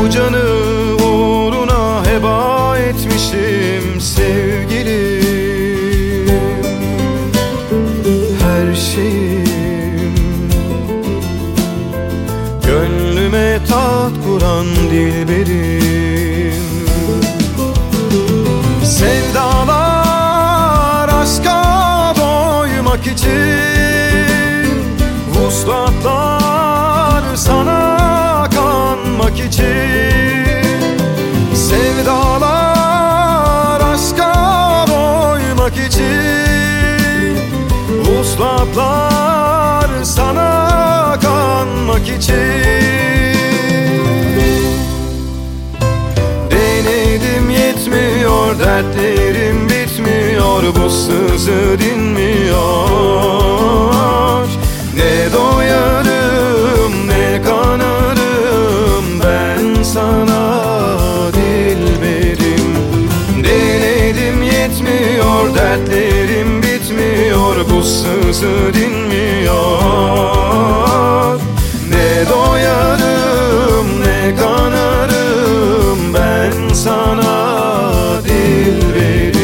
Bu canı uğruna heba etmişim sevgilim. Her şeyim, gönlüme taht kuran dilberim. Sevdalar aşka doymak için, vuslatlar sana kanmak için. Sevdalar aşka doymak için, vuslatlar sana kanmak için. Denedim yetmiyor, dertlerim bitmiyor, bu sızı dinmiyor. Ne doyarım ne kanarım ben sana dilberim. Denedim yetmiyor, dertlerim bitmiyor, bu sızı dinmiyor. Ne doyarım ne kanarım ben sana dilberim.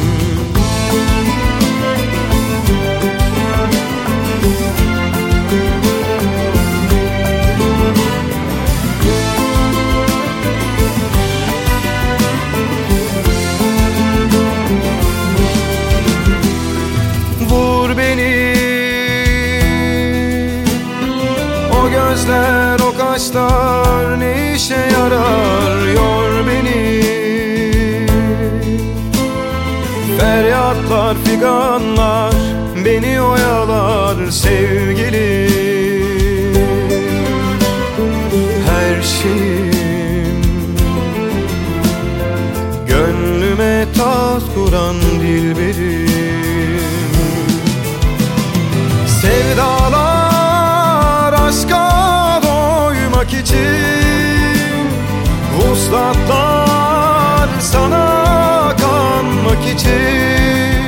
Vur beni, o gözler o kaşlar ne işe yarar, yor beni. Feryatlar figanlar beni oyalar sevgilim. Her şeyim, gönlüme taht kuran dilberim. Sevdalar aşka doymak için, vuslatlar sana kanmak için.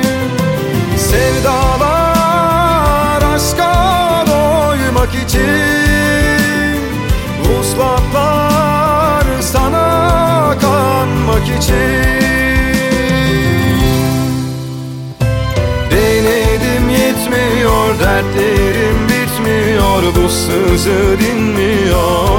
Sevdalar aşka doymak için, vuslatlar sana kanmak için. Denedim yetmiyor, dertlerim bitmiyor, bu sızı dinmiyor.